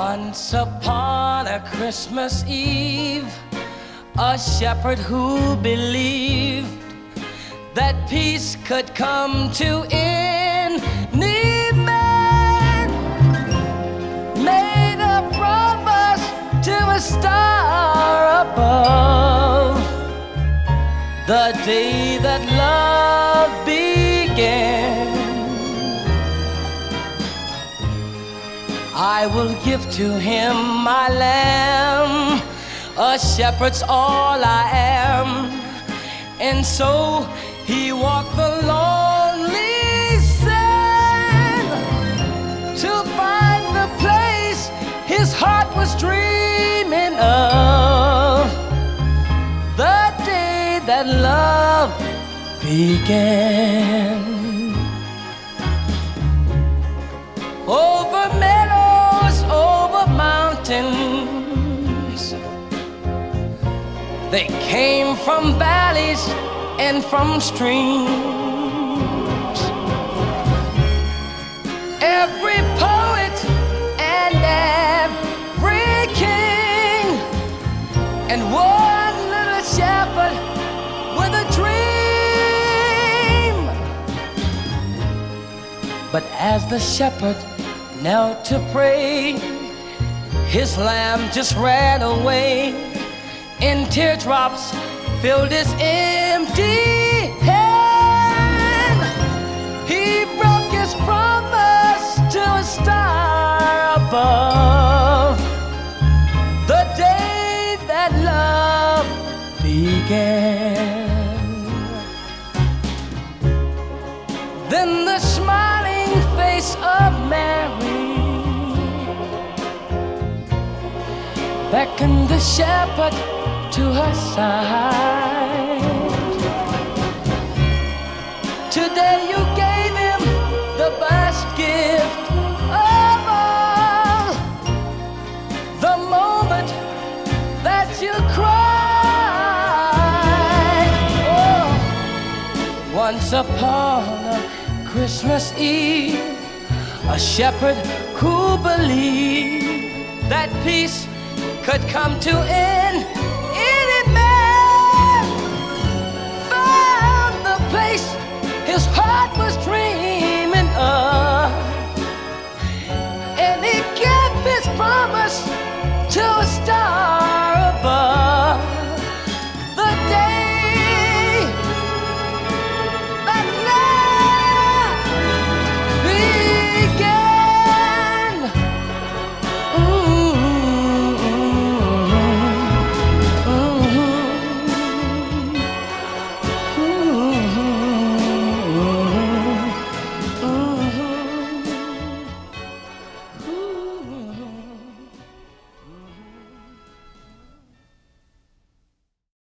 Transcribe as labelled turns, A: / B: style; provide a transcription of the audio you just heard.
A: Once upon a Christmas Eve, a shepherd who believed that peace could come to any man made a promise to a star above the day that love began. I will give to him my lamb, a shepherd's all I am. And so he walked the lonely sand to find the place his heart was dreaming of, the day that love began. Over meadows, over mountains, they came from valleys and from streams. Every poet and every king, and one little shepherd with a dream. But as the shepherd knelt to pray, his lamb just ran away, and teardrops filled his empty hand. He broke his promise to a star above, the day that love began. Then the smiling face of Mary beckoned the shepherd to her side. Today you gave him the best gift of all, the moment that you cried. Oh, once upon a Christmas Eve, a shepherd who believed that peace could come to any man found the place his heart was dreaming of, and he kept his promise to a star